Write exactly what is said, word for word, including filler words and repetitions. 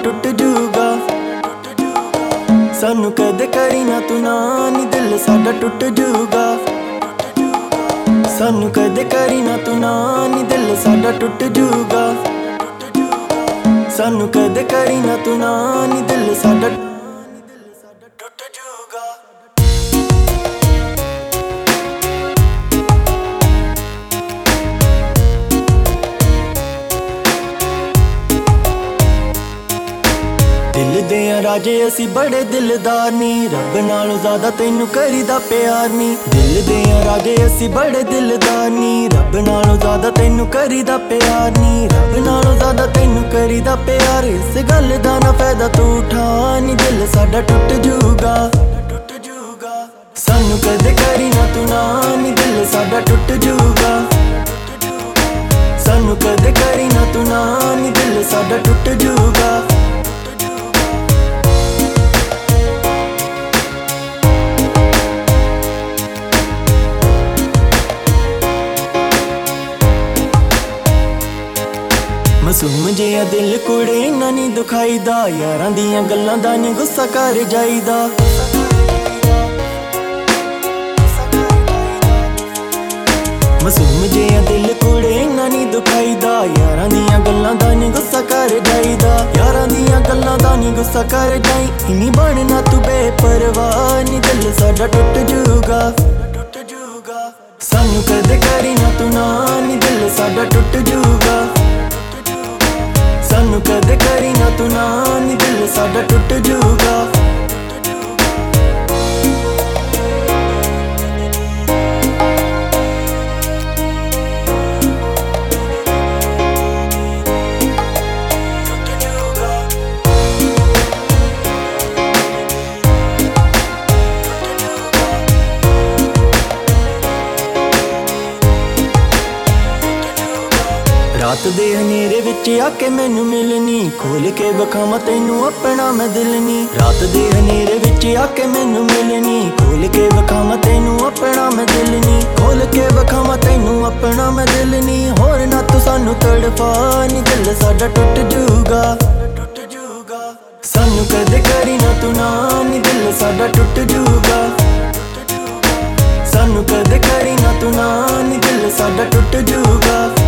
टुट जूगा। सानू कदे करी ना तू ना नी दिल साडा टुट जूगा। सानू कदे करी ना तू ना नी दिल साडा टुट जूगा। सानू कदे करी ना तू ना नी दिल साडा टुट जूगा। दिल दियां राजे असी बड़े दिलदार नी, रब नालों ज़्यादा तैनू करीदा प्यार नी। दिल दियां राजे असी बड़े दिलदार नी, रब नालों ज़्यादा तैनू करीदा प्यार नी। रब नालों ज़्यादा तैनू करीदा प्यार, इस गल दा ना फायदा तू उठा नी, दिल साडा टुट जूगा। सानू कदे करी ना तू ना नी दिल साडा टुट जूगा। सानू कदे करी ना तू ना नी दिल साडा टुट जूगा। मासूम जिहा दिल कुड़े इन्ना नी दुखाईदा, यारां दियां गल्लां दा नी गुस्सा कर जाईदा। मासूम जिहा दिल कुड़े इन्ना नी दुखाईदा, यारां दियां गल्लां दा नी गुस्सा कर जाईदा। यारां दियां गल्लां दा नी गुस्सा कर जाई, इन्नी बनना तू बेपरवाह नी, दिल साडा टुट जूगा। सानू कदे करी ना तू ना नी दिल साडा टुट जूगा। सानू कदे करी ना तू ना नी दिल साडा टुट जूगा। रात दे हनेरे विच आके मैनू मिलनी, खोल के विखावां तैनू अपना मैं दिल नी। रात दे हनेरे विच आके मैनू मिलनी, खोल के विखावां तैनू अपना मैं दिल नी। खोल के विखावां तैनू अपना मैं दिल नी, होर ना तू सानू तड़पा नी, दिल साडा टुट जूगा। सानू कदे करी ना तू ना नी दिल साडा टुट जूगा। सानू कदे करी ना तू ना नी दिल साडा टुट जूगा।